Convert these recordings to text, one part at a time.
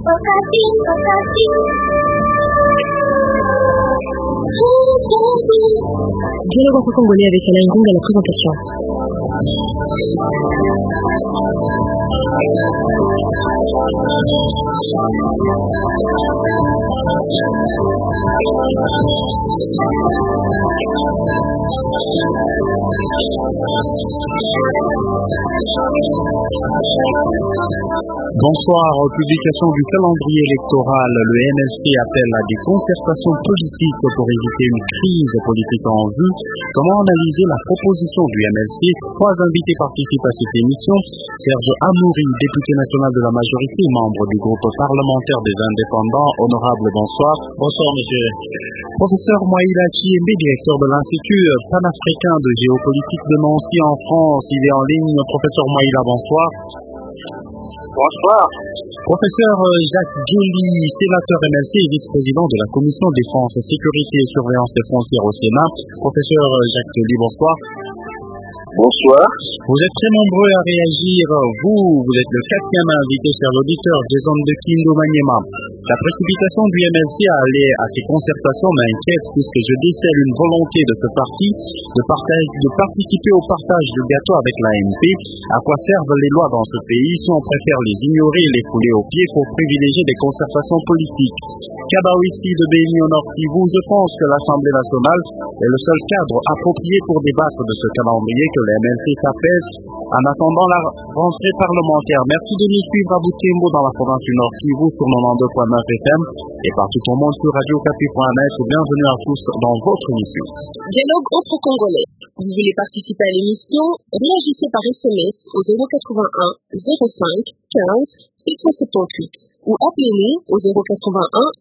Dialogue franco-congolais avec Alain Rung à la présentation. Bonsoir. Publication du calendrier électoral. Le MLC appelle à des concertations politiques pour éviter une crise politique en vue. Comment analyser la proposition du MLC? Trois invités participent à cette émission. Serge Amouri, député national de la majorité, membre du groupe parlementaire des indépendants. Honorable, bonsoir. Bonsoir, monsieur. Professeur Mouaïla Chiembe, directeur de l'Institut panafricain de géopolitique de Nancy en France. Il est en ligne. Professeur Mouaïla, bonsoir. Bonsoir. Professeur Jacques Djoli, sénateur MLC et vice-président de la Commission défense, sécurité et surveillance des frontières au Sénat. Professeur Jacques Djoli, bonsoir. Bonsoir. Vous êtes très nombreux à réagir. Vous êtes le quatrième invité, cher l'auditeur, des zones de Kindu Maniema. La précipitation du MLC à aller à ces concertations m'inquiète puisque je décèle une volonté de ce parti de participer au partage du gâteau avec l'AMP. À quoi servent les lois dans ce pays si on préfère les ignorer et les fouler aux pieds pour privilégier des concertations politiques? Kabawisi de Béni au Nord Kivu, je pense que l'Assemblée nationale est le seul cadre approprié pour débattre de ce calendrier que le MLC s'apaise en attendant la rentrée parlementaire. Merci de nous suivre à Butembo dans la province du Nord Kivu sur 92.9 FM et partout au monde sur radiocapi.net. Bienvenue à tous dans votre émission. Dialogue entre Congolais. Vous voulez participer à l'émission? Réagissez par SMS au 081 05 15 678 ou appelez-nous au 081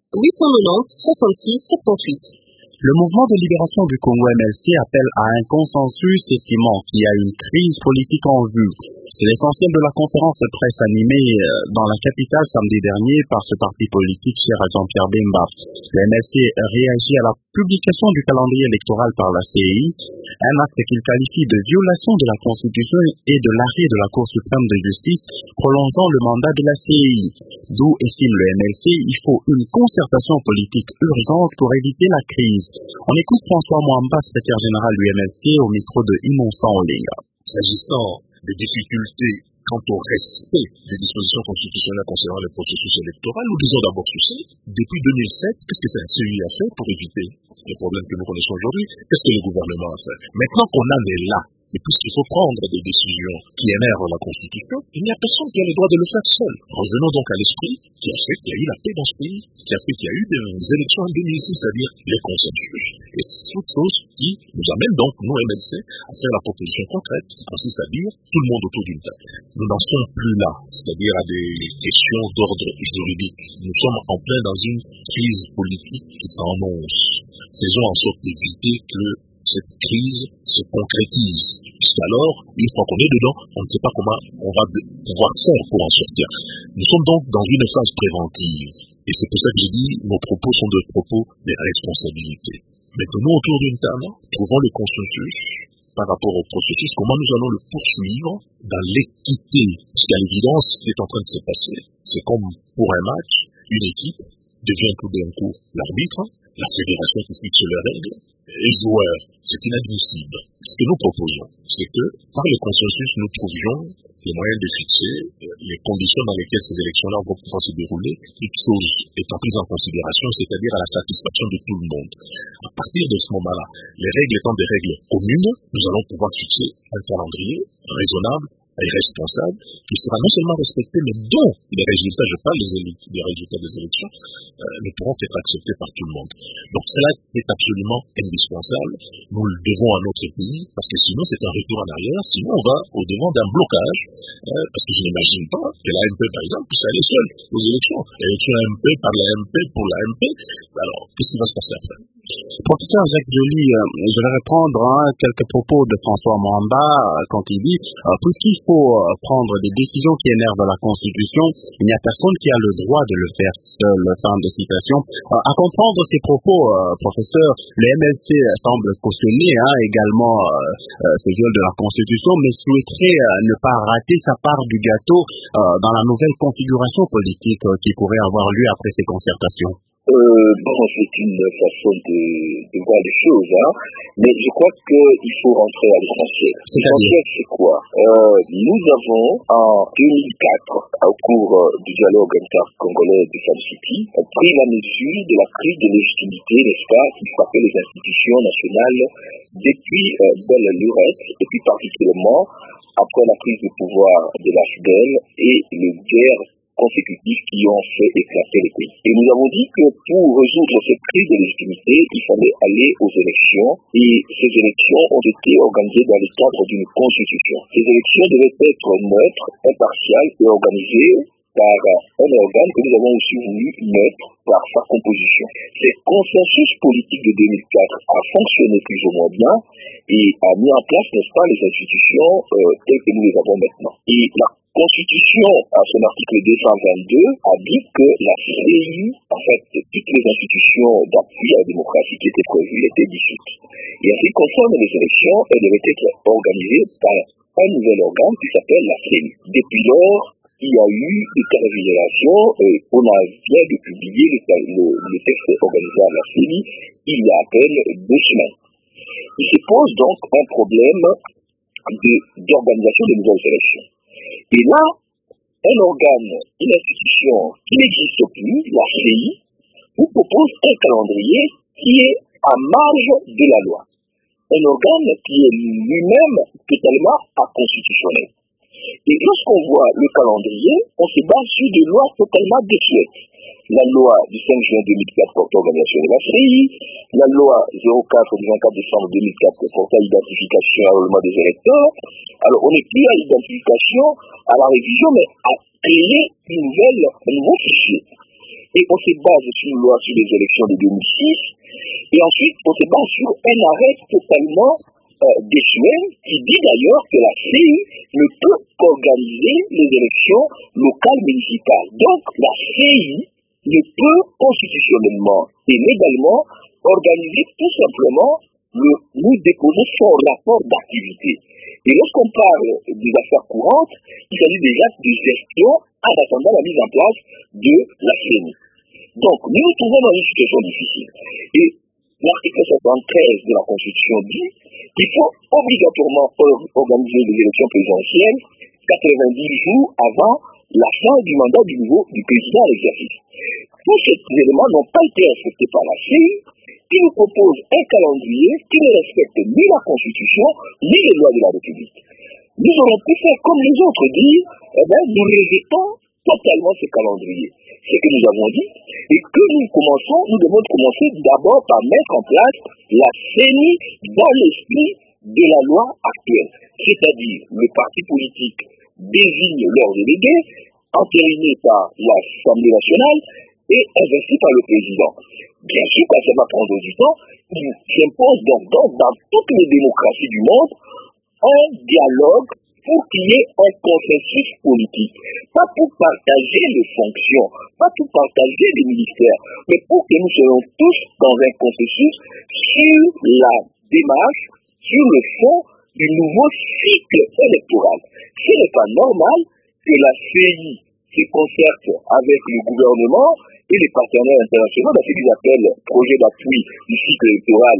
890 66 78. Le mouvement de libération du Congo MLC appelle à un consensus estimant qu'il y a une crise politique en vue. C'est l'essentiel de la conférence de presse animée dans la capitale samedi dernier par ce parti politique cher à Jean-Pierre Bemba. Le MLC réagit à la publication du calendrier électoral par la CEI, un acte qu'il qualifie de violation de la Constitution et de l'arrêt de la Cour suprême de justice prolongeant le mandat de la CEI. D'où estime le MLC, il faut une concertation politique urgente pour éviter la crise. On écoute François Mwamba, secrétaire général du MLC, au micro de Innocent Olenga. S'agissant des difficultés quant au respect des dispositions constitutionnelles concernant le processus électoral, nous disons d'abord ceci. Depuis 2007, qu'est-ce que la CEI a fait pour éviter les problèmes que nous connaissons aujourd'hui? Qu'est-ce que le gouvernement a fait? Maintenant qu'on en est là, et puisqu'il faut prendre des décisions qui énervent la Constitution, il n'y a personne qui a le droit de le faire seul. Revenons donc à l'esprit qui a fait qu'il y a eu la paix dans ce pays, qui a fait qu'il y a eu des élections en 2006, c'est-à-dire les consensus. Et c'est toute chose qui nous amène donc, nous MLC, à faire la proposition concrète, qui consiste à dire tout le monde autour d'une table. Nous n'en sommes plus là, c'est-à-dire à des questions d'ordre juridique. Nous sommes en plein dans une crise politique qui s'annonce. Faisons en sorte d'éviter que cette crise se concrétise. Alors, une fois qu'on est dedans, on ne sait pas comment on va pouvoir faire pour en sortir. Nous sommes donc dans une phase préventive. Et c'est pour ça que j'ai dit, nos propos sont des propos de responsabilité. Maintenant, autour d'une table, trouvons le consensus par rapport au processus, comment nous allons le poursuivre dans l'équité. Parce qu'à l'évidence, ce qui est en train de se passer, c'est comme pour un match, une équipe devient tout d'un coup l'arbitre, la fédération qui fixe les règles, les joueurs. C'est inadmissible. Ce que nous proposons, c'est que par le consensus, nous trouvions les moyens de fixer les conditions dans lesquelles ces élections-là vont pouvoir se dérouler, toute chose étant prise en considération, c'est-à-dire à la satisfaction de tout le monde. À partir de ce moment-là, les règles étant des règles communes, nous allons pouvoir fixer un calendrier raisonnable et responsable qui sera non seulement respecté, mais dont les résultats, je parle des résultats des élections, ne pourront être acceptés par tout le monde. Donc cela est absolument indispensable. Nous le devons à notre pays, parce que sinon c'est un retour en arrière, sinon on va au-devant d'un blocage, parce que je n'imagine pas que l'AMP, par exemple, puisse aller seule aux élections. Élection AMP par l'AMP pour l'AMP, alors qu'est-ce qui va se passer après? Professeur Jacques Djoli, je vais reprendre quelques propos de François Mwamba quand il dit puisqu'il faut prendre des décisions qui énervent la Constitution, il n'y a personne qui a le droit de le faire seul. Fin de citation. À comprendre ces propos, professeur, le MLC semble cautionner également ce viol de la Constitution, mais souhaiterait ne pas rater sa part du gâteau dans la nouvelle configuration politique qui pourrait avoir lieu après ces concertations. C'est une façon de voir les choses, mais je crois qu'il faut rentrer à l'essentiel. L'essentiel, c'est quoi? Nous avons, en 2004, au cours du dialogue intercongolais de Sun City, pris la mesure de la crise de légitimité, n'est-ce pas, qui frappait les institutions nationales depuis belle lurette, et puis particulièrement après la prise de pouvoir de la FDL et les guerres consécutifs qui ont fait éclater le pays. Et nous avons dit que pour résoudre cette crise de légitimité, il fallait aller aux élections, et ces élections ont été organisées dans le cadre d'une constitution. Ces élections devaient être neutres, impartiales et organisées par un organe que nous avons aussi voulu neutre par sa composition. Ce consensus politique de 2004 a fonctionné plus ou moins bien et a mis en place, n'est-ce pas, les institutions telles que nous les avons maintenant. Et la Constitution, à son article 222, a dit que la CEI, en fait, toutes les institutions d'appui à la démocratie qui étaient prévues étaient dissoutes. Et en ce qui concerne les élections, elles devaient être organisées par un nouvel organe qui s'appelle la CEI. Depuis lors, il y a eu des révélations, on a vient de publier le texte organisé à la CEI il y a à peine 2 semaines. Il se pose donc un problème d'organisation de nouvelles élections. Et là, un organe, une institution qui n'existe plus, la CEI, vous propose un calendrier qui est à marge de la loi. Un organe qui est lui-même totalement inconstitutionnel. Et lorsqu'on voit le calendrier, on se base sur des lois totalement désuètes. La loi du 5 juin 2004 portant organisation de la CEI, la loi 04 du 24 décembre 2004 portant identification et enrôlement des électeurs. Alors on n'est plus à l'identification, à la révision, mais à créer un nouveau fichier. Et on se base sur une loi sur les élections de 2006, et ensuite on se base sur un arrêt totalement désuet qui dit d'ailleurs que la CEI ne peut qu'organiser les élections locales municipales. Donc la CEI ne peut constitutionnellement et légalement organiser tout simplement nous déposer son rapport d'activité. Et lorsqu'on parle des affaires courantes, il s'agit déjà de gestion en attendant la mise en place de la CEI. Donc nous nous trouvons dans une situation difficile. Et l'article 73 de la Constitution dit qu'il faut obligatoirement organiser des élections présidentielles 90 jours avant la fin du mandat du président à l'exercice. Tous ces éléments n'ont pas été respectés par la CEI, qui nous propose un calendrier qui ne respecte ni la Constitution, ni les lois de la République. Nous aurons pu faire comme les autres, dire, nous rejetons totalement ce calendrier. C'est ce que nous avons dit, et que nous devons commencer d'abord par mettre en place la CEI dans l'esprit de la loi actuelle. C'est-à-dire, le parti politique désigne leurs délégués, entériné par l'Assemblée nationale et investi par le président. Bien sûr, quand ça va prendre du temps, il s'impose donc dans toutes les démocraties du monde un dialogue pour qu'il y ait un consensus politique. Pas pour partager les fonctions, pas pour partager les ministères, mais pour que nous soyons tous dans un consensus sur la démarche, sur le fond du nouveau cycle électoral. Ce n'est pas normal que la CEI se concerte avec le gouvernement et les partenaires internationaux dans ce qu'ils appellent projet d'appui du cycle électoral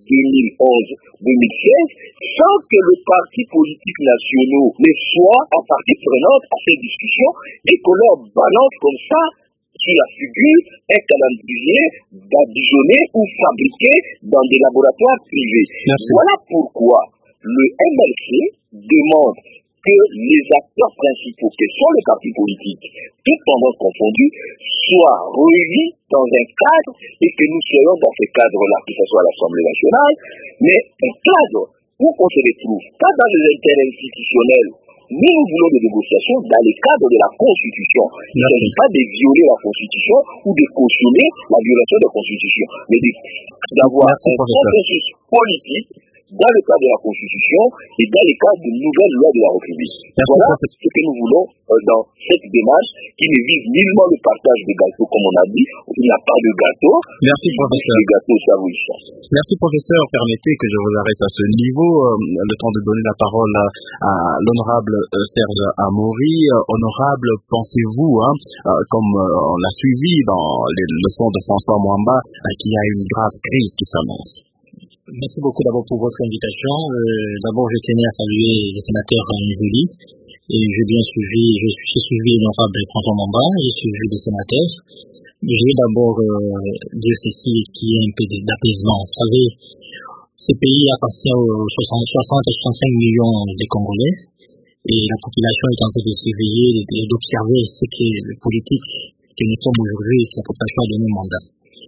2011-2016, sans que les partis politiques nationaux ne soient en partie prenante à ces discussions et qu'on leur balance comme ça sur la figure un calendrier badigeonné ou fabriqué dans des laboratoires privés. Merci. Voilà pourquoi le MLC demande que les acteurs principaux, que sont les partis politiques, toutes tendances confondues, soient réunis dans un cadre et que nous soyons dans ce cadre-là, que ce soit à l'Assemblée nationale, mais un cadre où on se retrouve, pas dans les intérêts institutionnels, mais nous voulons des négociations dans le cadre de la Constitution. Il ne s'agit pas de violer la Constitution ou de cautionner la violation de la Constitution, mais d'avoir un consensus politique dans le cadre de la Constitution et dans le cadre d'une nouvelle loi de la République. Voilà ce que nous voulons dans cette démarche qui ne vise nullement le partage des gâteaux, comme on a dit. Il n'y a pas de gâteau. Merci, professeur. Les gâteaux s'enrichissent. Merci, professeur. Permettez que je vous arrête à ce niveau. Le temps de donner la parole à l'honorable Serge Amaury. Honorable, pensez-vous, comme on l'a suivi dans les leçons de François Mwamba, qu'il y a une grave crise qui s'annonce? Merci beaucoup d'abord pour votre invitation. D'abord, je tenais à saluer le sénateur Nivoli. Et j'ai suivi l'honorable François Mwamba, j'ai suivi les sénateurs. Je vais d'abord dire ceci qui est un peu d'apaisement. Vous savez, ce pays appartient aux 60 à 65 millions de Congolais et la population est en train de surveiller et d'observer ce que les politiques que nous sommes aujourd'hui, la population a donné mandat.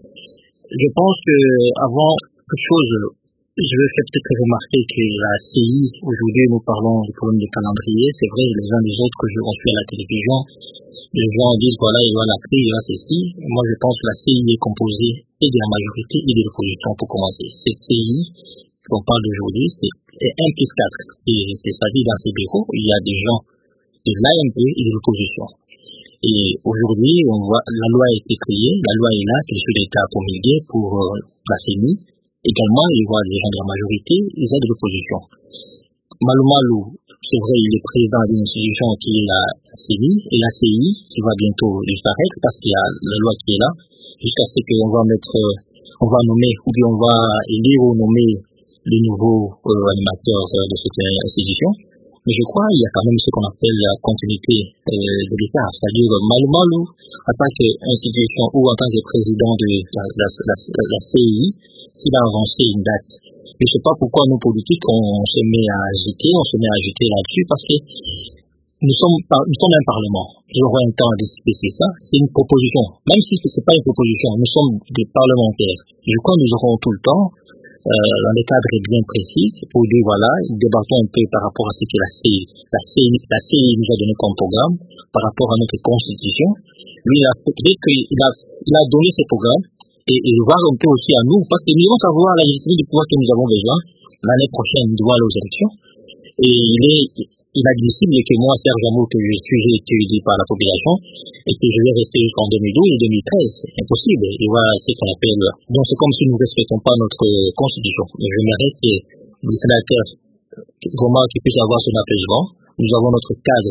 Je pense que avant toute chose, je vais faire peut-être remarquer que la CI, aujourd'hui nous parlons du problème des calendriers, c'est vrai, les uns des autres que on suit à la télévision, les gens disent voilà, il y a la crise, il y a ceci. Moi je pense que la CI est composée et de la majorité et de l'opposition pour commencer. Cette CI qu'on parle d'aujourd'hui, c'est 1 plus 4. Et c'est ça dit dans ces bureaux, il y a des gens de l'AMP et de l'opposition. Et aujourd'hui, on voit, la loi a été créée, la loi est là, que le chef d'État a promulgué pour la CENI. Également, il y a des gens de la majorité, ils ont de l'opposition. Malou Malou, c'est vrai, il est président d'une institution qui est la CENI, et la CI, qui va bientôt disparaître parce qu'il y a la loi qui est là, jusqu'à ce qu'on va on va nommer, ou bien on va élire ou nommer les nouveaux animateurs de cette institution. Mais je crois qu'il y a quand même ce qu'on appelle la continuité de l'État, c'est-à-dire Malou Malou, en tant qu'institution ou en tant que président de la CI, s'il a avancé une date. Je ne sais pas pourquoi nous politiques, on se met à agiter là-dessus, parce que nous sommes un parlement. Nous aurons un temps à discuter ça. C'est une proposition. Même si ce n'est pas une proposition, nous sommes des parlementaires. Je crois que nous aurons tout le temps, dans des cadres bien précis, pour dire voilà, débattons un peu par rapport à ce que la CI nous a donné comme programme, par rapport à notre constitution. Lui, dès qu'il a donné ce programme, et voir un peu aussi à nous, parce que nous devons savoir la légitimité du pouvoir que nous avons besoin. L'année prochaine, nous devons aller aux élections. Et il est inadmissible que moi, Serge Amaury, que je suis été élu par la population, et que je vais rester jusqu'en 2012 et 2013. C'est impossible. Et voilà ce qu'on appelle. Donc c'est comme si nous ne respectons pas notre constitution. Mais je mérite que les sénateurs, vraiment, qu'ils puissent avoir son apaisement. Nous avons notre cadre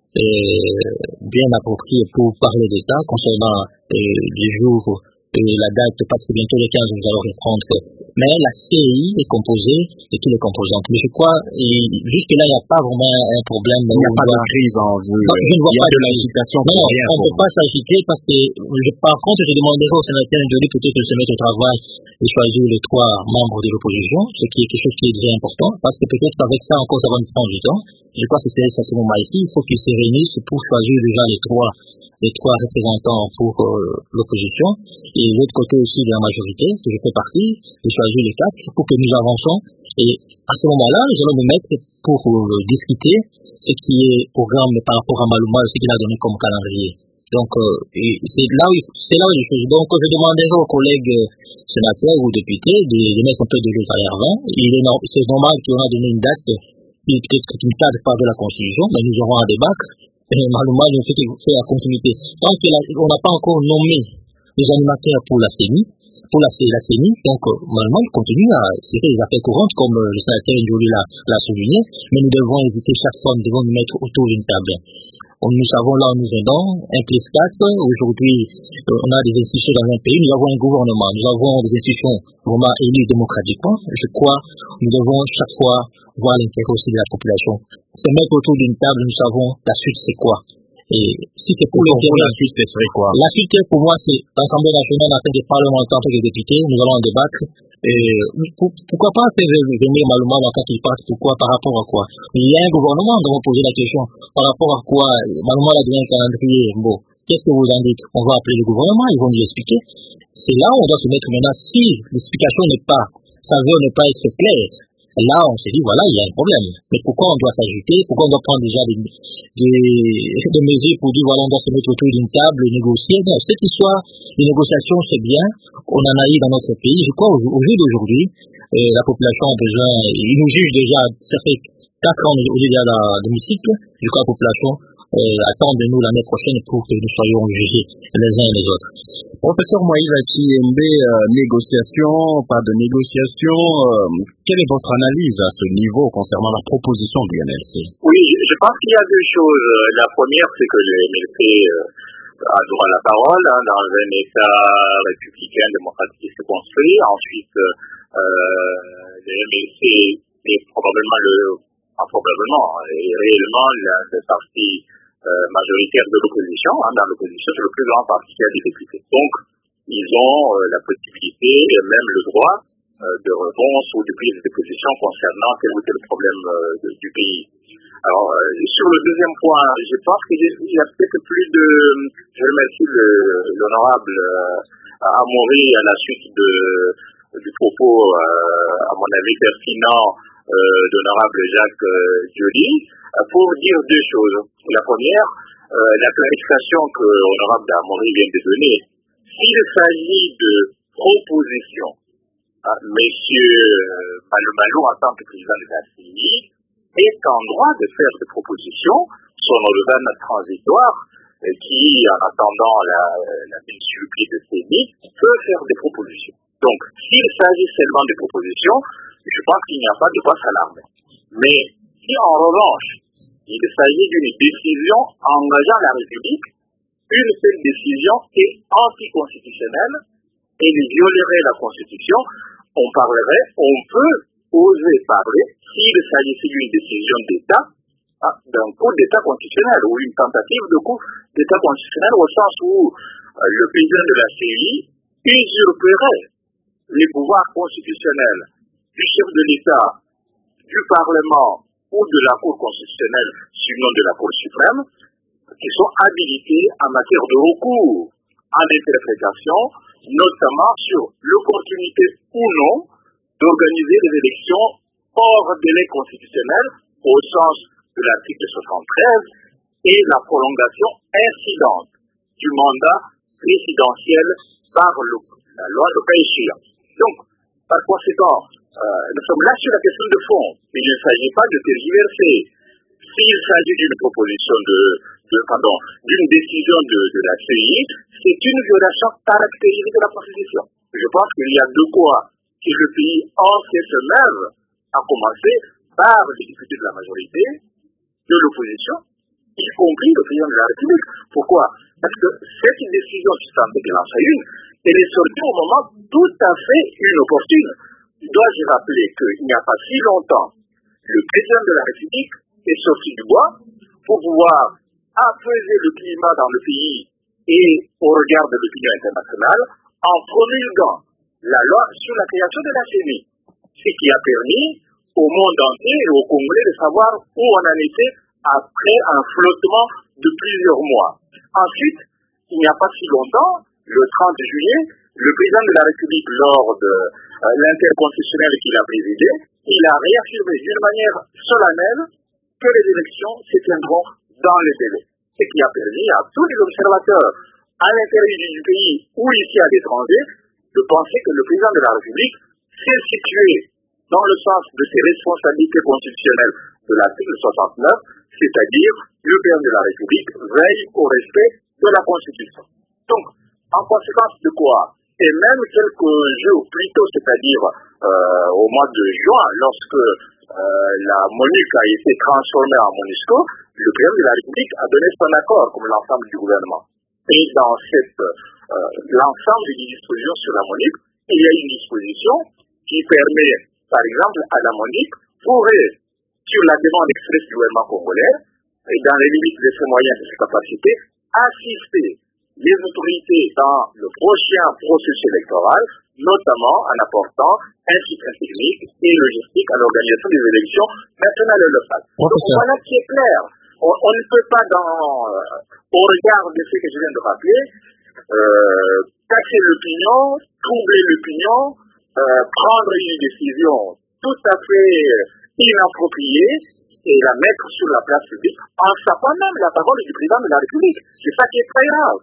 bien approprié pour parler de ça, concernant les jours et la date, parce que bientôt les 15, nous allons reprendre. Mais la CI est composée de tous les composants. Mais je crois, jusque-là, il n'y a pas vraiment un problème. Il n'y a pas de crise en vue. Je ne vois pas de l'agitation. Non, on ne peut pas s'agiter parce que, par contre, je demanderai au sénateur Ndoli peut-être de se mettre au travail et choisir les 3 membres de l'opposition, ce qui est quelque chose qui est déjà important, parce que peut-être qu'avec ça encore, ça va nous prendre du temps. Je crois que c'est à ce moment-ci, il faut qu'ils se réunissent pour choisir déjà les trois représentants pour l'opposition, et l'autre côté aussi de la majorité, que je fais partie, de choisir les 4 pour que nous avançons. Et à ce moment-là, nous allons nous mettre pour discuter ce qui est programme par rapport à Malou Malou, ce qu'il a donné comme calendrier. Donc, c'est là où les choses. Donc, je demanderai aux collègues sénateurs ou députés de mettre un peu de l'eau à l'air vent. C'est normal qu'on a donné une date qui ne cadre pas de la Constitution, mais nous aurons à débattre. Malou Malou fait la continuité. Tant qu'on n'a pas encore nommé les animateurs pour la CENI, donc normalement on continue à serrer les affaires courantes comme le sénateur Ndoli l'a souligné, mais nous devons éviter chaque fois, nous devons nous mettre autour d'une table. Nous savons là où nous venons, 1 plus 4, aujourd'hui on a des institutions dans un pays, nous avons un gouvernement, nous avons des institutions vraiment élues démocratiquement. Je crois nous devons chaque fois voir l'intérêt aussi de la population. Se mettre autour d'une table, nous savons la suite c'est quoi. Et si c'est pour la suite, ce serait quoi? La suite, pour moi, c'est l'Assemblée nationale en tant que parlementaire, en tant que député, nous allons en débattre. Pourquoi pas faire venir Malou Malou quand il passe? Pourquoi? Par rapport à quoi? Il y a un gouvernement, nous allons poser la question. Par rapport à quoi? Malou Malou a donné un calendrier. Bon, qu'est-ce que vous en dites? On va appeler le gouvernement, ils vont nous expliquer. C'est là où on doit se mettre maintenant. Si l'explication n'est pas, ça veut ne pas être clair, Là, on s'est dit, voilà, il y a un problème. Mais pourquoi on doit s'agiter? Pourquoi on doit prendre déjà des mesures pour dire, voilà, on doit se mettre autour d'une table et négocier? Non, cette histoire de négociation, c'est bien. On en a eu dans notre pays. Je crois, au jour d'aujourd'hui, la population a besoin, ils nous jugent déjà, ça fait 4 ans, on est déjà dans l'hémicycle. Je crois que la population attend de nous l'année prochaine pour que nous soyons jugés les uns et les autres. Professeur Moïse Achiembe, négociation, pas de négociation, quelle est votre analyse à ce niveau concernant la proposition du MLC? Oui, je pense qu'il y a deux choses. La première, c'est que le MLC a droit à la parole dans un État républicain démocratique qui se construit. Ensuite, le MLC est probablement réellement le parti majoritaire de l'opposition. Dans l'opposition, c'est le plus grand parti qui a des députés. Donc, ils ont la possibilité et même le droit de réponse ou de prise de position concernant tel ou tel problème du pays. Alors, sur le deuxième point, je pense qu'il y a peut-être plus de... Je remercie l'honorable Amaury à la suite du propos, à mon avis, pertinent d'honorable Jacques Dioli, pour dire deux choses. La première, la clarification que l'honorable Amaury vient de donner. S'il s'agit de propositions, monsieur Malou, en tant que président de la CENI, est en droit de faire des propositions, son organe transitoire, qui, en attendant la mise sur pied de CENI, peut faire des propositions. Donc, s'il s'agit seulement de propositions, je pense qu'il n'y a pas de quoi s'alarmer. Mais si en revanche, il s'agit d'une décision engageant la République, une seule décision est anticonstitutionnelle et violerait la Constitution, on peut oser parler, s'il s'agissait d'une décision d'État, d'un coup d'État constitutionnel ou une tentative de coup d'État constitutionnel au sens où le président de la CEI usurperait les pouvoirs constitutionnels du chef de l'État, du Parlement ou de la Cour constitutionnelle, sinon de la Cour suprême, qui sont habilités en matière de recours en interprétation, notamment sur l'opportunité ou non d'organiser des élections hors délai constitutionnel au sens de l'article 73 et la prolongation incidente du mandat présidentiel par la loi de cas échéant. Donc, par conséquent, nous sommes là sur la question de fond. Il ne s'agit pas de tergiverser. S'il s'agit d'une proposition d'une décision de la CEI, c'est une violation caractérisée de la Constitution. Je pense qu'il y a de quoi que le pays entier se lève, à commencer par les députés de la majorité, de l'opposition, y compris le président de la République. Pourquoi? Parce que cette décision qui s'en déclenche elle est sortie au moment tout à fait inopportune. Dois-je rappeler qu'il n'y a pas si longtemps, le président de la République est sorti du bois pour pouvoir apaiser le climat dans le pays et au regard de l'opinion internationale en promulguant la loi sur la création de la CENI, ce qui a permis au monde entier et au Congolais de savoir où on en était après un flottement de plusieurs mois. Ensuite, il n'y a pas si longtemps, le 30 juillet, le président de la République, lors de l'interconstitutionnel qu'il a présidé, il a réaffirmé d'une manière solennelle que les élections se tiendront dans les délais. Ce qui a permis à tous les observateurs à l'intérieur du pays ou ici à l'étranger de penser que le président de la République s'est situé dans le sens de ses responsabilités constitutionnelles de l'article 69, c'est-à-dire le président de la République veille au respect de la Constitution. Donc, en conséquence de quoi, et même quelques jours plus tôt, c'est-à-dire au mois de juin, lorsque la MONUC a été transformée en MONUSCO, le président de la République a donné son accord, comme l'ensemble du gouvernement. Et dans l'ensemble des dispositions sur la MONUC, il y a une disposition qui permet, par exemple, à la MONUC, pourrait, sur la demande expresse du gouvernement congolais, et dans les limites de ses moyens et de ses capacités, assister les autorités dans le prochain processus électoral, notamment en apportant un soutien technique et logistique à l'organisation des élections nationales et locales. Donc voilà qui est clair. On ne peut pas, au regard de ce que je viens de rappeler, casser l'opinion, troubler l'opinion, prendre une décision tout à fait inapproprié et la mettre sur la place publique en sapant même la parole du président de la République. C'est ça qui est très grave.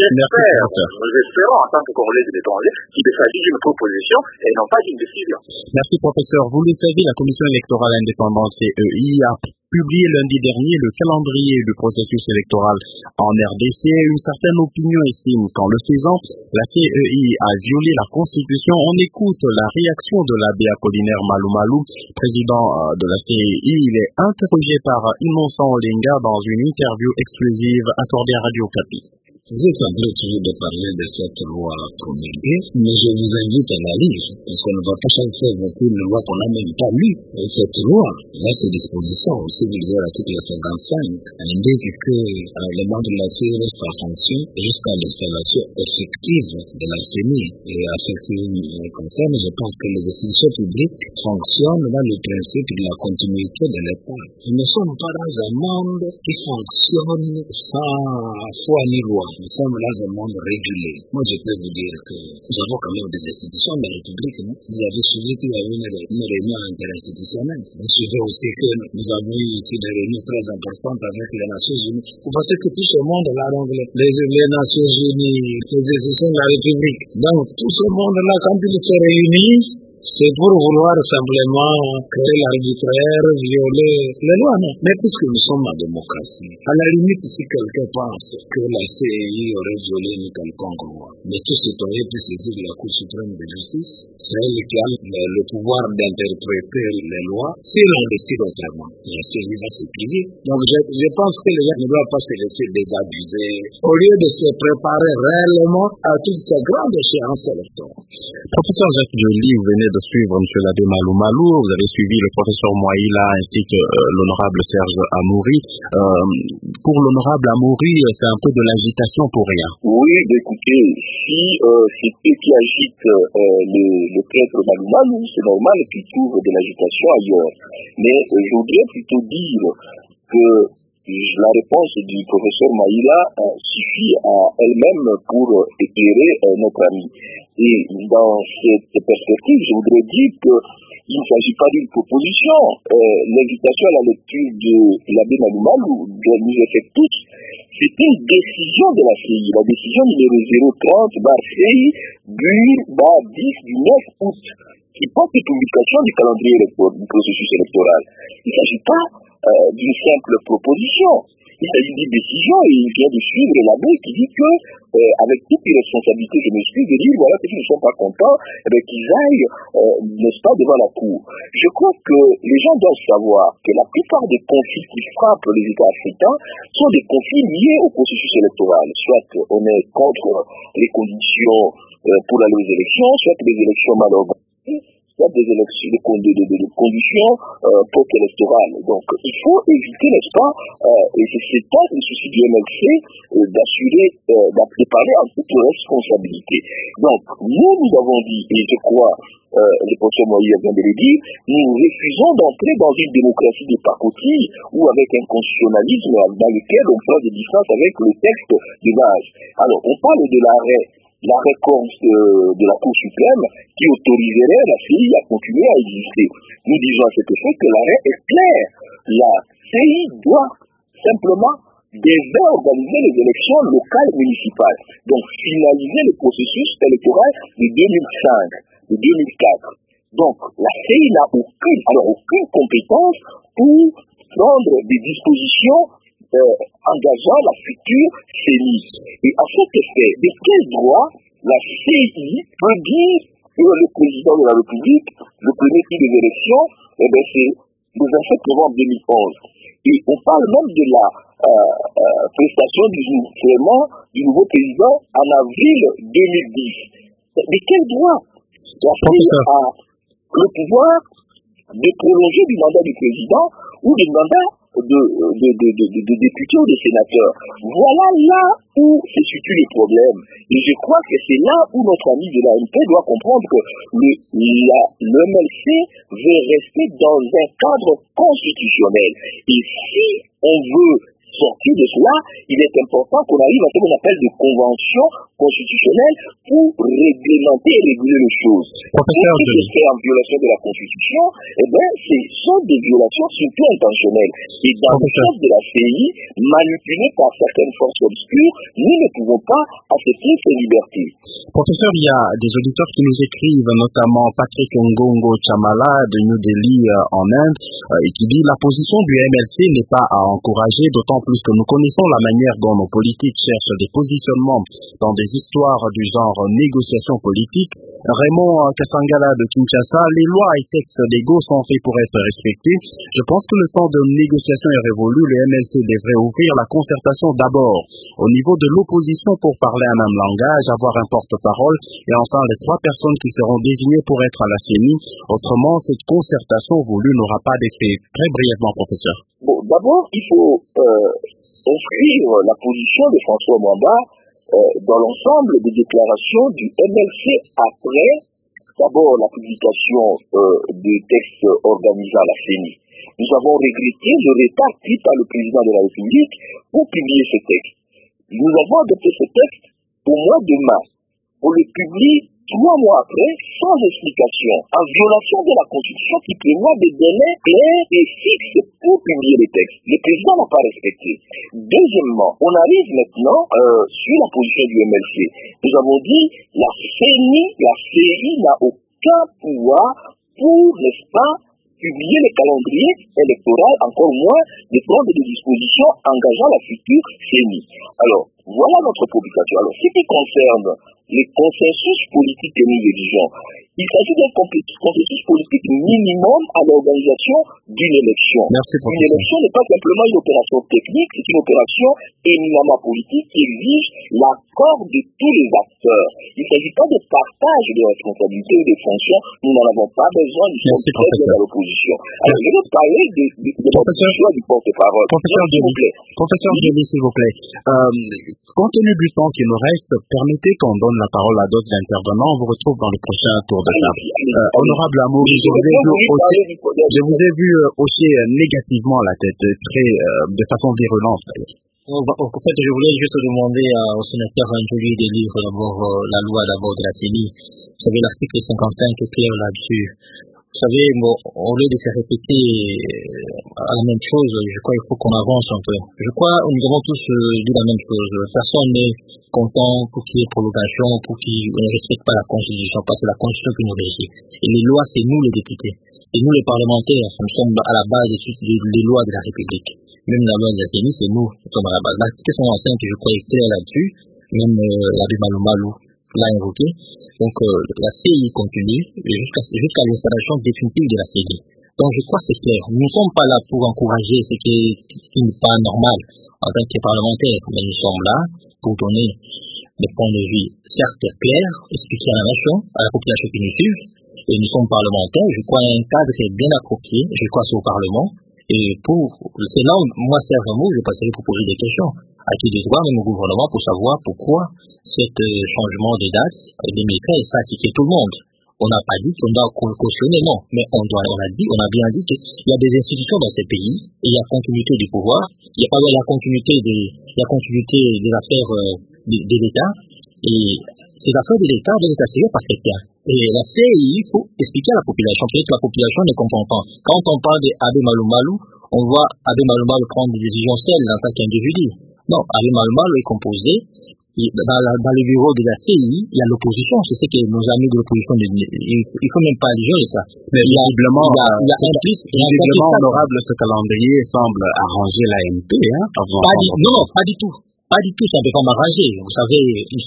Nous espérons en tant que Congolais de l'étranger qu'il s'agit d'une proposition et non pas d'une décision. Merci professeur. Vous le savez, la Commission électorale indépendante CEI a publié lundi dernier le calendrier du processus électoral en RDC. Une certaine opinion estime qu'en le faisant, la CEI a violé la Constitution. On écoute la réaction de l'abbé Apollinaire Malou, président de la CEI. Il est interrogé par Innocent Olenga dans une interview exclusive accordée à Radio Okapi. Vous êtes en train toujours de parler de cette loi promulguée, mais je vous invite à la lire, parce qu'on ne va pas chaque fois voter une loi qu'on n'a même pas lue. Et cette loi, là, ces dispositions, aussi vous lire l'article 55, indique que les membres de la CEI restent en fonction jusqu'à l'installation effective de la CENI. Et à ce qui me concerne, je pense que les institutions publiques fonctionnent dans le principe de la continuité de l'État. Nous ne sommes pas dans un monde qui fonctionne sans foi ni loi. Nous sommes dans un monde régulé. Moi, je peux vous dire que nous avons quand même des institutions de la République. Non? Vous avez suivi qu'il y avait une réunion interinstitutionnelle. Vous suivez aussi que nous avons eu ici des réunions très importantes avec les Nations Unies. Vous pensez que tout ce monde-là, donc les Nations Unies, les institutions de la République, donc tout ce monde-là, quand ils se réunissent, c'est pour vouloir simplement créer l'arbitraire, violer les lois, non? Mais puisque nous sommes en démocratie, à la limite, si quelqu'un pense que la CEI aurait violé une quelconque loi, mais tout citoyen peut saisir la Cour suprême de justice, c'est elle qui a le pouvoir d'interpréter les lois, si l'on décide autrement. La CEI va se plier. Donc je pense que les gens ne doivent pas se laisser désabuser, au lieu de se préparer réellement à toutes ces grandes échéances électorales. Professeur Jacques Dioli, vous venez de suivre M. l'abbé Malou, vous avez suivi le professeur Moïla ainsi que l'honorable Serge Amouri. Pour l'honorable Amouri, c'est un peu de l'agitation pour rien. Oui, écoutez, si c'est eux qui agitent le prêtre Malou, c'est normal qu'ils trouvent de l'agitation ailleurs. Mais je voudrais plutôt dire que la réponse du professeur Maïla suffit à elle-même pour éclairer notre ami. Et dans cette perspective, je voudrais dire qu'il ne s'agit pas d'une proposition. L'invitation à la lecture de l'abbé Malou, dont nous avons fait tous, c'est une décision de la CEI, la décision numéro 030/CEI du 9 août, qui porte publication du calendrier du processus électoral. Il ne s'agit pas d'une simple proposition. Il s'agit d'une décision et il vient de suivre l'abbé qui dit que, avec toute irresponsabilité, je m'excuse de dire, voilà, que s'ils ne sont pas contents, qu'ils aillent, n'est-ce pas, devant la cour. Je crois que les gens doivent savoir que la plupart des conflits qui frappent les États africains sont des conflits liés au processus électoral. Soit on est contre les conditions pour aller aux élections, soit des élections mal organisées, des élections, des conditions post-électorales. Donc, il faut éviter, n'est-ce pas, et c'est pas le souci du MLC d'assurer, de parler en toute responsabilité. Donc, nous avons dit, et je crois, le professeur Moïse vient de le dire, nous refusons d'entrer dans une démocratie de pacotille ou avec un constitutionnalisme dans lequel on prend des distances avec le texte de base. Alors, on parle de la réponse de la Cour suprême qui autoriserait la CEI à continuer à exister. Nous disons à cet effet que l'arrêt est clair. La CEI doit simplement organiser les élections locales municipales. Donc finaliser le processus électoral de 2005, de 2004. Donc la CEI n'a aucune compétence pour prendre des dispositions engageant la future CENI. Et à cet effet, de quel droit la CEI peut dire que le président de la République, le premier tour des élections, c'est le 27 novembre 2011. Et on parle même de la prestation du nouveau président en avril 2010. De quel droit la CEI a le pouvoir de prolonger du mandat du président ou du mandat de députés ou de sénateurs? Voilà là où se situe le problème. Et je crois que c'est là où notre ami de l'ANP doit comprendre que le MLC veut rester dans un cadre constitutionnel. Et si on veut sortir de cela, il est important qu'on arrive à ce qu'on appelle des conventions constitutionnelles pour réglementer et réguler les choses. Professeur, ce qui se fait en violation de la Constitution, ce sont des violations surtout intentionnelles. Et dans le cas de la CI, manipulées par certaines forces obscures, nous ne pouvons pas accepter ces libertés. Professeur, il y a des auditeurs qui nous écrivent, notamment Patrick Ngongo Chamala de New Delhi en Inde, et qui dit: la position du MLC n'est pas à encourager, d'autant plus que nous connaissons la manière dont nos politiques cherchent des positionnements dans des histoires du genre négociation politique. Raymond Kasangala de Kinshasa: les lois et textes légaux sont faits pour être respectés. Je pense que le temps de négociation est révolu. Le MLC devrait ouvrir la concertation d'abord au niveau de l'opposition pour parler un même langage, avoir un porte-parole, et enfin les 3 personnes qui seront désignées pour être à la CENI. Autrement, cette concertation voulue n'aura pas d'effet. Très brièvement, professeur. Bon, d'abord, il faut offrir la position de François Mwamba dans l'ensemble des déclarations du MLC après, d'abord, la publication des textes organisant la CENI. Nous avons regretté le retard pris par le président de la République pour publier ce texte. Nous avons adopté ce texte au mois de mars. On le publie 3 mois après, sans explication, en violation de la Constitution qui prévoit des délais clairs et fixes pour publier les textes. Le président n'a pas respecté. Deuxièmement, on arrive maintenant sur la position du MLC. Nous avons dit, la CENI n'a aucun pouvoir pour, n'est-ce pas, publier les calendriers électoraux, encore moins de prendre des dispositions engageant la future CENI. Alors, voilà notre publication. Alors, ce qui concerne les consensus politiques que nous exigeons, il s'agit d'un consensus politique minimum à l'organisation d'une élection. Une élection n'est pas simplement une opération technique, c'est une opération éminemment politique qui exige l'accord de tous les acteurs. Il ne s'agit pas de partage de responsabilités ou de fonctions, nous n'en avons pas besoin, nous sommes très bien à l'opposition. Alors, je vais parler de votre choix du porte-parole. Professeur Djeli, s'il vous plaît. Compte tenu du temps qui nous reste, permettez qu'on donne la parole à d'autres intervenants. On vous retrouve dans le prochain tour de table. Honorable Amour, je vous ai vu hocher négativement la tête, de façon virulente. En fait, je voulais juste demander au sénateur Anjoli de lire d'abord la loi de la CENI. Vous savez, l'article 55 est clair là-dessus. Vous savez, au lieu de se répéter à la même chose, je crois qu'il faut qu'on avance un peu. Je crois que nous avons tous dit la même chose. Personne n'est content pour qu'il y ait prolongation, pour qu'il ne respecte pas la Constitution, parce que c'est la Constitution qui nous régit. Et les lois, c'est nous les députés. Et nous les parlementaires, nous sommes à la base des lois de la République. Même la loi de la CENI, c'est nous qui sommes à la base. L'article 55, je crois, est clair là-dessus. Même l'abbé Malou l'a invoqué. Donc, la CEI continue jusqu'à l'installation définitive de la CEI. Donc, je crois que c'est clair. Nous ne sommes pas là pour encourager ce qui n'est pas normal en tant que parlementaire, mais nous sommes là pour donner des points de vue certes clairs, expliquer à la nation, à la population qui nous suit. Et nous sommes parlementaires. Je crois un cadre est bien approprié. Je crois c'est au Parlement. Et c'est là où moi, sincèrement, je passerai pour poser des questions à qui des droits, même au gouvernement, pour savoir pourquoi cet changement de date des maîtres, ça a tiqué tout le monde. On n'a pas dit qu'on doit cautionner, non. Mais on a bien dit qu'il y a des institutions dans ces pays, et il y a continuité du pouvoir, il y a pas la continuité des affaires de l'État, et ces affaires de l'État doivent être assurées par quelqu'un. Et la CEI, il faut expliquer à la population, peut-être que la population ne comprend pas. Quand on parle d'Abbé Malou, on voit Abbé Malou prendre des décisions seules en tant qu'individu. Non, Abbé Malou est composé. Dans le bureau de la CEI, il y a l'opposition. C'est ce que nos amis de l'opposition il faut même pas dire ça. Mais visiblement, honorable, ce calendrier semble arranger l'AMP. Non, pas du tout. Pas du tout, ça ne peut pas m'arranger. Vous savez,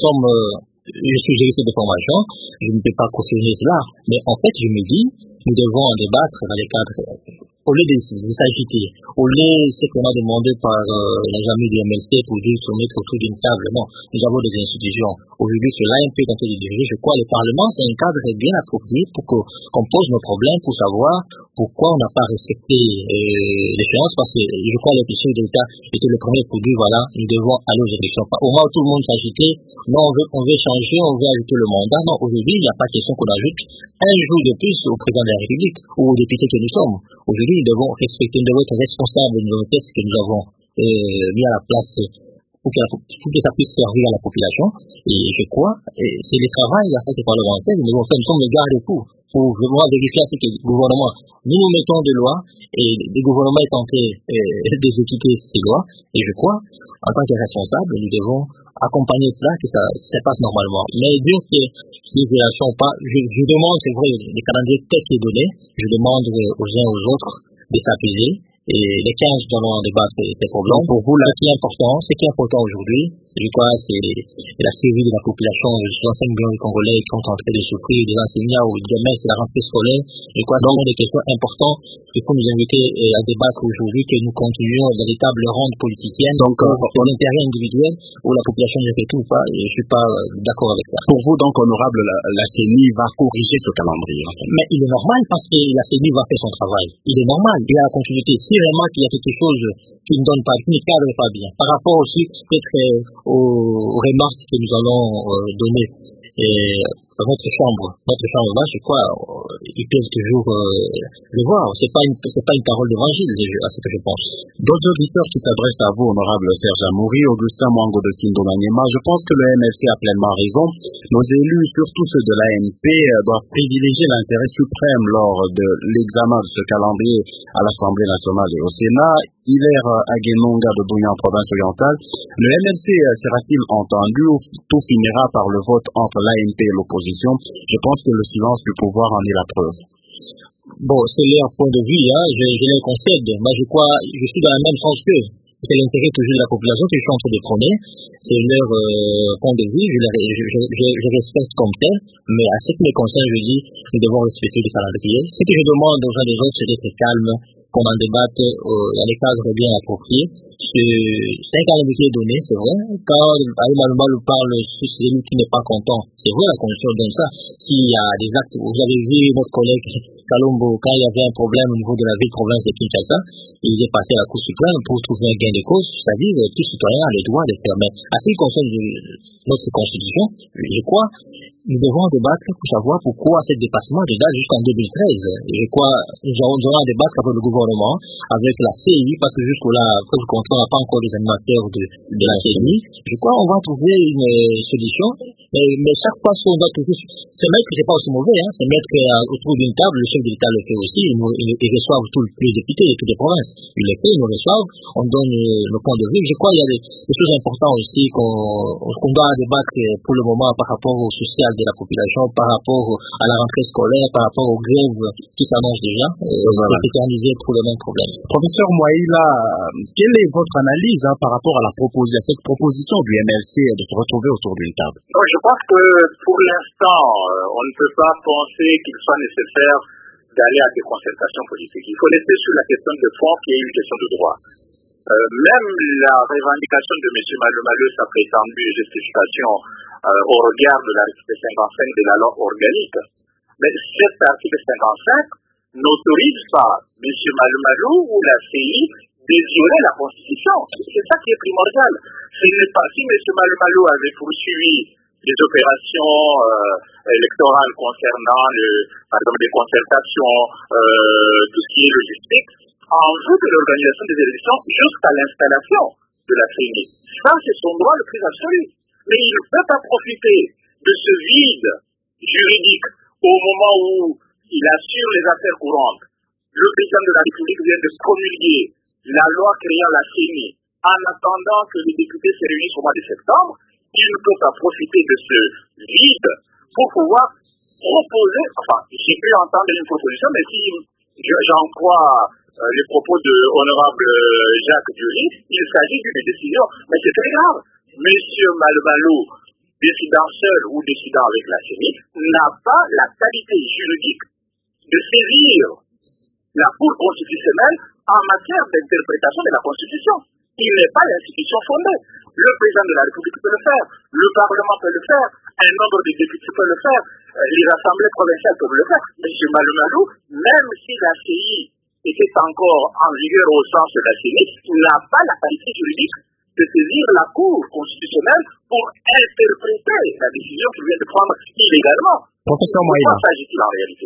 je suis juriste de formation, je ne peux pas cautionner cela. Mais en fait, je me dis, nous devons en débattre dans les cadres, au lieu de s'agiter, au lieu de ce qu'on a demandé par les amis du MLC pour dire se mettre autour d'une table. Non, nous avons des institutions. Aujourd'hui, c'est l'AMP qu'on peut diriger. Je crois que le Parlement, c'est un cadre bien approprié pour qu'on pose nos problèmes, pour savoir pourquoi on n'a pas respecté l'échéance, parce que je crois que l'officier d'État était le premier pour dire, voilà, nous devons aller aux élections. Au moment où tout le monde s'agitait, non, on veut changer, on veut ajouter le mandat. Non, aujourd'hui, il n'y a pas question qu'on ajoute un jour de plus au président de la République ou aux députés que nous sommes. Aujourd'hui, nous devons respecter, nous devons être responsables de nos textes que nous avons mis à la place pour que ça puisse servir à la population. Et je crois, c'est le travail à faire des parlementaires, mais nous sommes les garde-fous pour vraiment vérifier à ce que le gouvernement, nous mettons des lois et le gouvernement est tenté d'exécuter ces lois. Et je crois, en tant que responsable, nous devons accompagner cela, que ça se passe normalement. Mais dire que ces violations ou pas, je demande, c'est vrai, les calendriers tels qu'ils donné, je demande aux uns aux autres de s'apaiser. Et les 15 allons débattre ces problèmes. Pour vous, là, ce qui est important aujourd'hui, je crois, c'est la survie de la population, les 65 millions de Congolais qui sont en train de souffrir, des enseignants, ou demain c'est la rentrée scolaire. Je crois que ce sont des questions importantes. Il faut nous inviter à débattre aujourd'hui, que nous continuions la véritable ronde politicienne. Donc, pour l'intérêt individuel, où la population ne fait tout ou pas, et je suis pas d'accord avec ça. Pour vous, donc, honorable, la CENI va corriger ce calendrier. Mais il est normal parce que la CENI va faire son travail. Il est normal. Il y a la continuité. Si vraiment qu'il y a quelque chose qui ne donne pas, qui ne cadre pas bien. Par rapport aussi, peut-être, aux remarques que nous allons donner. Et notre chambre, là, je crois, ils peuvent toujours le voir. C'est pas une parole d'évangile, à ce que je pense. D'autres auditeurs qui s'adressent à vous, honorable Serge Amouri, Augustin Mwango de Kindomaniema, je pense que le MLC a pleinement raison. Nos élus, surtout ceux de l'ANP, doivent privilégier l'intérêt suprême lors de l'examen de ce calendrier à l'Assemblée nationale et au Sénat. Hilaire Aguenonga de Bouillon, province orientale. Le MLC sera-t-il entendu ou tout finira par le vote entre l'ANP et l'opposition? Je pense que le silence du pouvoir en est la preuve. Bon, c'est leur point de vue, hein. Je les concède. Moi, je crois, je suis dans le même sens qu'eux. C'est l'intérêt toujours de la population que je suis en train de prôner. C'est leur point de vue. Je respecte comme tel. Mais à ce qui me concerne, je dis, nous devons respecter le calendrier. Ce que je demande aux uns des autres, c'est d'être calme, qu'on en débatte dans les cases bien appropriées. C'est un calendrier donné, c'est vrai. Quand Ali Malumalu parle sur celui qui n'est pas content, c'est vrai, la Constitution donne ça. S'il y a des actes, vous avez vu notre collègue Kalombo, quand il y avait un problème au niveau de la ville-province de Kinshasa, il est passé à la Cour suprême pour trouver un gain de cause, c'est-à-dire tout citoyen a le droit de faire. Mais à ce qui concerne notre Constitution, je crois, nous devons débattre pour savoir pourquoi ce dépassement de date jusqu'en 2013. Et je crois, nous aurons à débattre avec le gouvernement, avec la CI, parce que jusque-là, comme je comprends, on n'a pas encore des animateurs de la CI. Je crois qu'on va trouver une solution. Mais chaque fois qu'on doit trouver, c'est mettre, c'est pas aussi mauvais, hein, c'est mettre autour d'une table, le chef de l'État le fait aussi, ils reçoivent tous les députés de toutes les provinces. Ils le font, ils nous reçoivent, on donne le point de vue. Je crois qu'il y a des choses importantes aussi qu'on doit débattre pour le moment par rapport au social de la population, par rapport à la rentrée scolaire, par rapport aux grèves qui s'annoncent déjà, pour éterniser pour le même problème. Professeur Mouaïla, quelle est votre analyse par rapport à cette proposition du MLC de se retrouver autour d'une table? Je pense que pour l'instant, on ne peut pas penser qu'il soit nécessaire d'aller à des concertations politiques. Il faut laisser sur la question de fond qui est une question de droit. Même la revendication de M. Malumalu, sa prétendue justification au regard de l'article 55 de la loi organique. Mais cet article 55 n'autorise pas M. Malumalu ou la CI de violer la Constitution. C'est ça qui est primordial. Ce n'est pas si M. Malumalu avait poursuivi des opérations électorales concernant par exemple des concertations, tout ce qui est logistique, en vue de l'organisation des élections jusqu'à l'installation de la CENI. Ça, c'est son droit le plus absolu. Mais il ne peut pas profiter de ce vide juridique au moment où il assure les affaires courantes. Le président de la République vient de promulguer la loi créant la CENI en attendant que les députés se réunissent au mois de septembre. Il ne peut pas profiter de ce vide pour pouvoir proposer, enfin, j'ai pu entendre une proposition, mais si j'en crois les propos de honorable Jacques Dury, il s'agit d'une décision, mais c'est très grave. Monsieur Malumalu, décidant seul ou décidant avec la CENI, n'a pas la qualité juridique de saisir la Cour constitutionnelle en matière d'interprétation de la Constitution. Il n'est pas l'institution fondée. Le président de la République peut le faire, le Parlement peut le faire, un nombre de députés peut le faire, les assemblées provinciales peuvent le faire. Monsieur Malumalu, même si la CI était encore en vigueur au sens de la CENI, n'a pas la qualité juridique de saisir la Cour constitutionnelle pour interpréter la décision qu'il vient de prendre illégalement. Professeur Mouaïla. Pourquoi s'agit-il en réalité?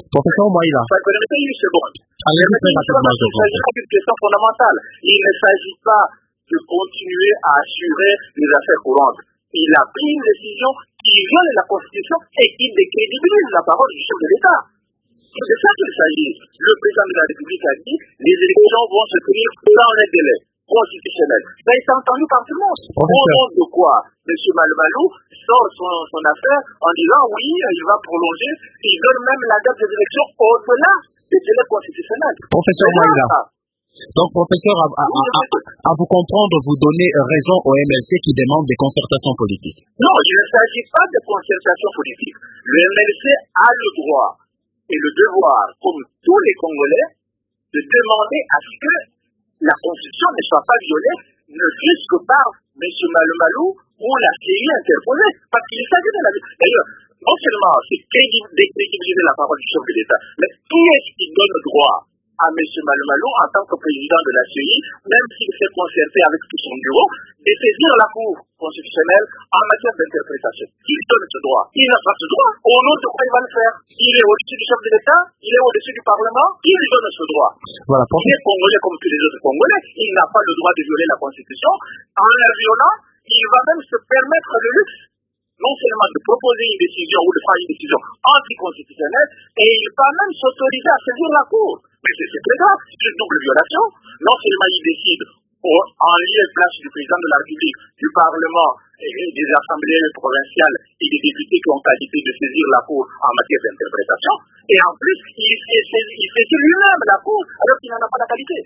Professeur Moïla. Ça connaît une seconde. Allez, Il s'agit d'une question fondamentale. Il ne s'agit pas de continuer à assurer les affaires courantes. Il a pris une décision qui viole la Constitution et qui décrédibilise la parole du chef de l'État. C'est ça qu'il s'agit. Le président de la République a dit les élections vont se tenir dans les délais constitutionnels. Ça a été entendu par tout le monde. Au nom de quoi M. Malumalou sort son affaire en disant oui, il va prolonger, il donne même la date des élections au-delà des délais constitutionnels. Professeur Moïla. Donc, professeur, à vous comprendre, vous donnez raison au MLC qui demande des concertations politiques. Non, il ne s'agit pas de concertation politique. Le MLC a le droit et le devoir, comme tous les Congolais, de demander à ce que la Constitution ne soit pas violée, ne fût-ce que par M. Malumalou ou la CI interposée. Parce qu'il s'agit de la... D'ailleurs, non seulement c'est décrédibiliser la parole du chef de l'État, mais qui est-ce qui donne le droit à M. Malumalou, en tant que président de la CI, même s'il s'est concerté avec tout son bureau, de saisir la Cour constitutionnelle en matière d'interprétation. Il donne ce droit. Il n'a pas ce droit. Au nom de quoi il va le faire? Il est au-dessus du chef de l'État, il est au-dessus du Parlement, il lui donne ce droit. Voilà, il est congolais comme tous les autres Congolais, il n'a pas le droit de violer la Constitution. En la violant, il va même se permettre le luxe non seulement de proposer une décision ou de faire une décision anticonstitutionnelle, et il va même s'autoriser à saisir la Cour. Mais c'est très grave, c'est une double violation. Non seulement il décide en lieu et place du président de la République, du Parlement et des assemblées provinciales et des députés qui ont qualité de saisir la Cour en matière d'interprétation, et en plus, il saisit lui-même la Cour alors qu'il n'en a pas la qualité.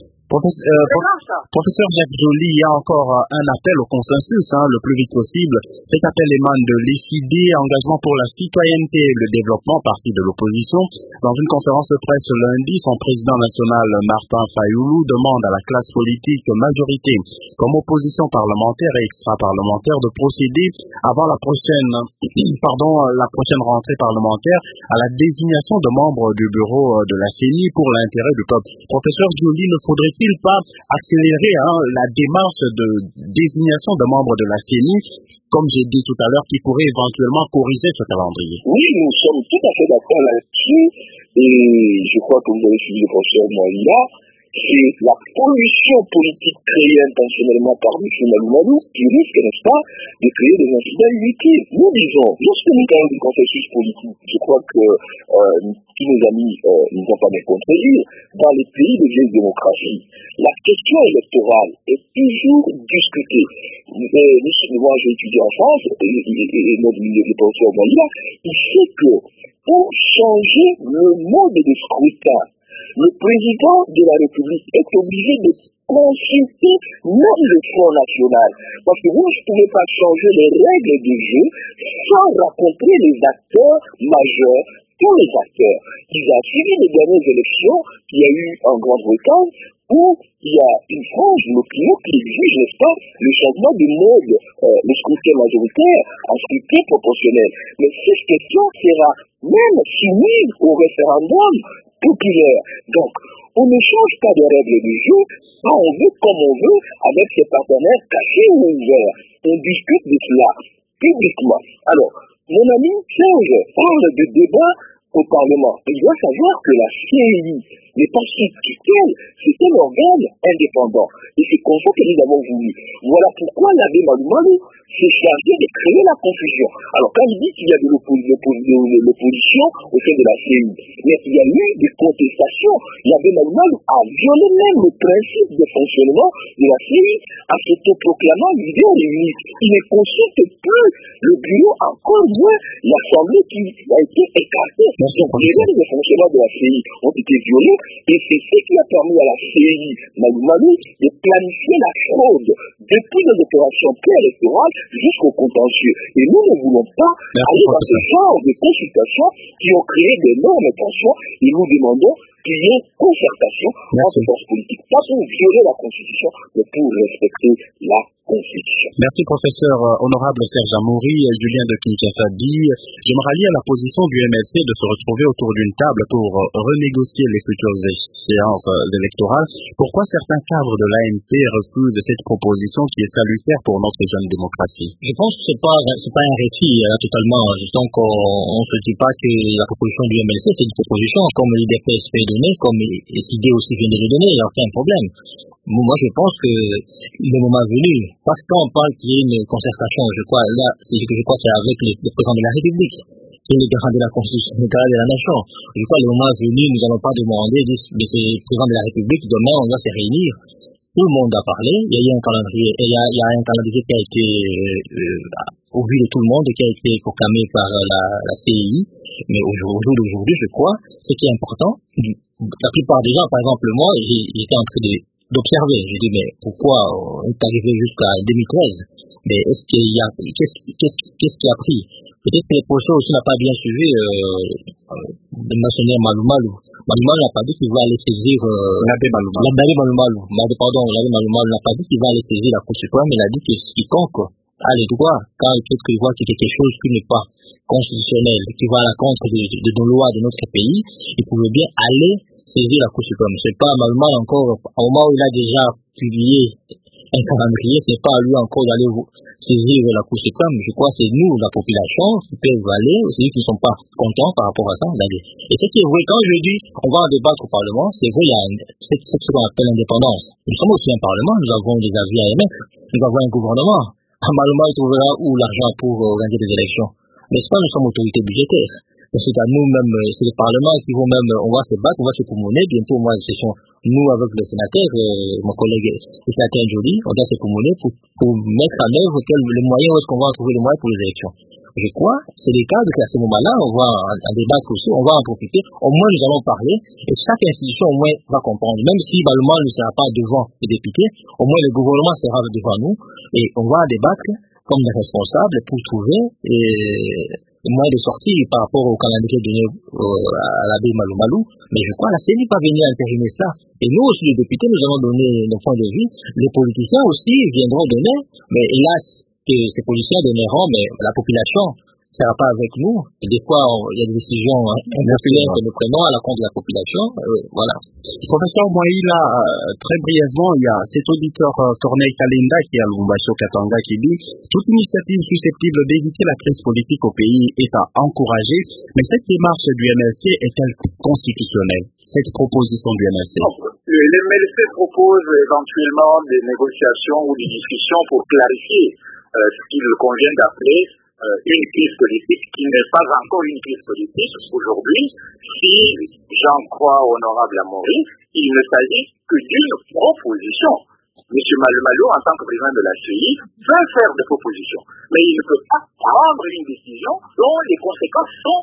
Professeur Jacques Joly, il y a encore un appel au consensus, le plus vite possible. Cet appel émane de l'ECD, Engagement pour la citoyenneté et le développement, parti de l'opposition. Dans une conférence de presse lundi, son président national Martin Fayoulou demande à la classe politique majorité comme opposition parlementaire et extra-parlementaire de procéder avant la prochaine rentrée parlementaire à la désignation de membres du bureau de la CENI pour l'intérêt du peuple. Professeur Joly, ne faudrait-il pas accélérer la démarche de désignation de membres de la CENI, comme j'ai dit tout à l'heure, qui pourrait éventuellement corriger ce calendrier? Oui, nous sommes tout à fait d'accord là-dessus, et je crois que vous avez suivi le professeur Moïla. C'est la pollution politique créée intentionnellement par M. Malumalou qui risque, n'est-ce pas, de créer des incidents inutiles. Nous disons, lorsque nous parlons du consensus politique, je crois que tous nos amis nous ont pas bien compris, dans les pays de vieille démocratie, la question électorale est toujours discutée. Moi, j'ai étudié en France, et le professeur Moïla, il sait que pour changer le mode de scrutin, le président de la République est obligé de consulter même le Front National. Parce que vous ne pouvez pas changer les règles du jeu sans rencontrer les acteurs majeurs, tous les acteurs. Il a suivi les dernières élections qu'il y a eu en Grande-Bretagne où il y a une frange de l'opinion qui exige, n'est-ce pas, le changement de mode, le scrutin majoritaire en scrutin proportionnel. Mais cette question sera même soumise au référendum populaire. Donc, on ne change pas de règles du jeu, quand on veut, comme on veut, avec ses partenaires cachés ou ouverts. On discute de cela publiquement. Alors, mon ami Serge parle de débat au Parlement. Il doit savoir que la CEI n'est pas substituelle, c'est un organe indépendant. Et c'est comme ça que nous avons voulu. Voilà pourquoi l'abbé Malumalou s'est chargé de créer la confusion. Alors quand il dit qu'il y a de l'opposition au sein de la CEI, mais il y a eu des contestations. L'abbé Malumalou a violé même le principe de fonctionnement de la CEI en s'autoproclamant leader unique. Il ne consulte plus le bureau, encore moins l'Assemblée qui a été écartée. Les règles de fonctionnement de la CEI ont été violées et c'est ce qui a permis à la CEI Malumalou de planifier la fraude depuis les opérations préélectorales jusqu'au contentieux. Et nous ne voulons pas aller dans ce genre de consultations qui ont créé d'énormes tensions et nous demandons qu'il y ait concertation entre les forces politiques, pas pour violer la Constitution, mais pour respecter la Constitution. Merci professeur honorable Serge Amouri, Julien de Kinshasa dit, je me rallie à la position du MLC de se retrouver autour d'une table pour renégocier les futures échéances électorales. Pourquoi certains cadres de l'ANP refusent cette proposition qui est salutaire pour notre jeune démocratie? Je pense que c'est pas un récit totalement. Donc on se dit pas que la proposition du MLC c'est une proposition comme l'IDPS peut donner, comme SID aussi vient de le donner, il n'y a aucun problème. Moi, je pense que le moment venu, parce qu'on parle qu'il y ait une concertation, je crois, là, c'est avec le président de la République, qui est le garant de la Constitution de la nation. Je crois, le moment venu, nous n'allons pas demander, mais c'est le président de la République, demain, on doit se réunir. Tout le monde a parlé, il y a eu un calendrier, il y a un calendrier qui a été, au vu de tout le monde, qui a été proclamé par la CEI, mais au jour d'aujourd'hui, je crois, ce qui est important, la plupart des gens, par exemple, moi, j'étais en train d'observer. J'ai dit, mais pourquoi on est arrivé jusqu'à 2013? Mais est-ce qu'il y a, qu'est-ce qui a pris? Peut-être que les positions aussi n'a pas bien suivi, le national Malou. Malou n'a pas dit qu'il va aller saisir, l'abbé Malou. L'abbé Malou n'a pas dit qu'il va aller saisir la Cour suprême, il a dit que quiconque a le droit, quand il voit qu'il y a quelque chose qui n'est pas constitutionnel, qui va à la contre de nos lois de notre pays, il pouvait bien aller saisir la Cour suprême. C'est pas Malou encore, au moment où il a déjà publié un calendrier, c'est pas à lui encore d'aller saisir la Cour suprême. Je crois que c'est nous, la population, qui peuvent aller, ceux qui ne sont pas contents par rapport à ça, d'aller. Et ce qui est vrai, quand je dis, on va en débattre au Parlement, c'est vrai, il y a ce qu'on appelle l'indépendance. Nous sommes aussi un Parlement, nous avons des avis à émettre, nous avons un gouvernement. Malou il trouvera où l'argent pour organiser des élections. N'est-ce pas, nous sommes autorités budgétaires. C'est à nous-mêmes, c'est le Parlement qui vont même, on va se battre, on va se communer. Bientôt, moi, ce sont nous avec le sénateur, mon collègue, le sénateur Joly, on doit se communer pour mettre en œuvre les moyens, où est-ce qu'on va trouver les moyens pour les élections. Je crois, c'est le cas qu'à ce moment-là, on va en débattre aussi, on va en profiter. Au moins, nous allons parler, et chaque institution, au moins, va comprendre. Même si, Malou ne sera pas devant les députés, au moins, le gouvernement sera devant nous, et on va en débattre comme des responsables pour trouver moyen de sortir par rapport au calendrier donné à l'abbé Malou. Mais je crois que la CENI pas venir intérimer ça. Et nous aussi, les députés, nous allons donner nos points de vue. Les politiciens aussi viendront donner. Mais hélas, que ces politiciens donneront, mais la population ne sera pas avec nous. Et des fois, il y a des décisions impopulaires que nous prenons à la compte de la population. Voilà. Professeur Moïla, très brièvement, il y a cet auditeur Corneille Kalinda qui est à Lubumbashi Katanga qui dit toute initiative susceptible d'éviter la crise politique au pays est à encourager, mais cette démarche du MLC est-elle constitutionnelle? Cette proposition du MLC? Le MLC propose éventuellement des négociations ou des discussions pour clarifier ce qu'il convient d'appeler une crise politique qui n'est pas encore une crise politique aujourd'hui. Si j'en crois honorable Amouri, il ne s'agit que d'une proposition. M. Malou, en tant que président de la CEI, veut faire des propositions, mais il ne peut pas prendre une décision dont les conséquences sont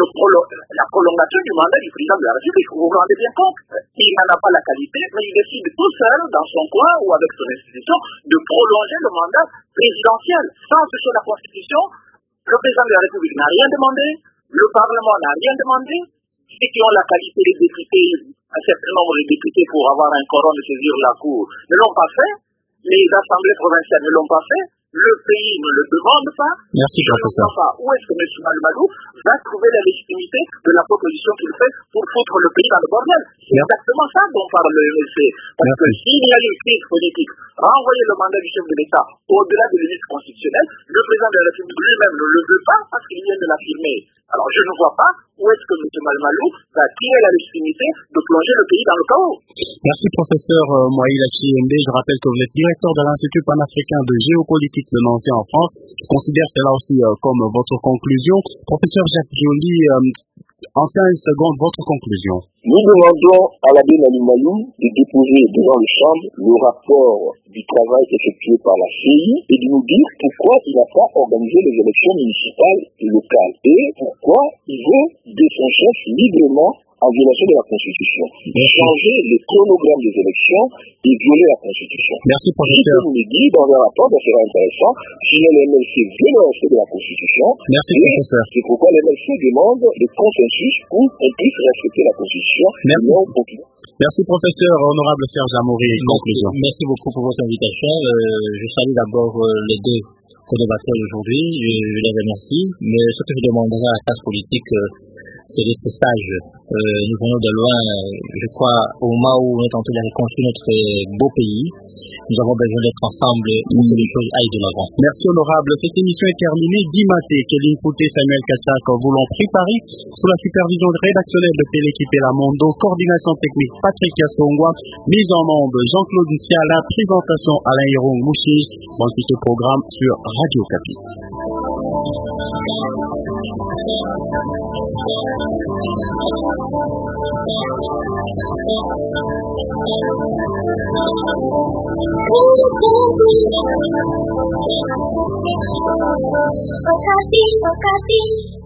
la prolongation du mandat du président de la République. Vous vous rendez bien compte? Il n'en a pas la qualité, mais il décide tout seul, dans son coin ou avec son institution, de prolonger le mandat présidentiel. Sans ce sur la Constitution, le président de la République n'a rien demandé, le Parlement n'a rien demandé, ceux qui ont la qualité des députés, un certain nombre de députés pour avoir un quorum de saisir la Cour, ne l'ont pas fait, les assemblées provinciales ne l'ont pas fait, le pays ne le demande pas. Merci, professeur. Où est-ce que M. Malou va trouver la légitimité de la proposition qu'il fait pour foutre le pays dans le bordel? C'est exactement ça dont parle le MLC. Parce que s'il y a une crise politique, renvoyer le mandat du chef de l'État au-delà de l'élite constitutionnelle, le président de la République lui-même ne le veut pas parce qu'il vient de l'affirmer. Alors je ne vois pas où est-ce que M. Malou va tirer la légitimité de plonger le pays dans le chaos. Merci professeur Moïla Chiembe. Je rappelle que vous êtes directeur de l'Institut panafricain de géopolitique de Nancy en France. Je considère cela aussi comme votre conclusion. Professeur Jacques Joly, en 15 secondes, votre conclusion. Nous demandons à l'abbé Malou de déposer devant le chambre le rapport du travail effectué par la CEI et de nous dire pourquoi il n'a pas organisé les élections municipales et locales et pourquoi il veut de son chef librement en violation de la Constitution. Changer le chronogramme des élections et violer la Constitution. Merci, professeur. Je vous le dis dans un rapport, ça sera intéressant, si l'MLC viole le respect de la Constitution. Merci, professeur. C'est pourquoi l'MLC demande le consensus pour qu'on puisse respecter la Constitution. Merci, professeur. Honorable Serge Amaury, conclusion. Merci beaucoup pour votre invitation. Je salue d'abord les deux co-débatteurs aujourd'hui. Je les remercie. Mais ce que je demanderai à la classe politique, c'est d'être sage. Nous venons de loin, je crois, au moment où on est en train de reconstruire notre beau pays. Nous avons besoin d'être ensemble pour que les choses aillent de l'avant. Merci, honorable. Cette émission est terminée. Dimaté, Kéline Pouté, Samuel Kassak vous l'ont préparé sous la supervision rédactionnelle de Téléquipe et Lamondo, coordination technique Patrick Yassongwa, mise en onde Jean-Claude Siala, présentation Alain Hirong Mouchi, dans ce programme sur Radio Capi. Makasih.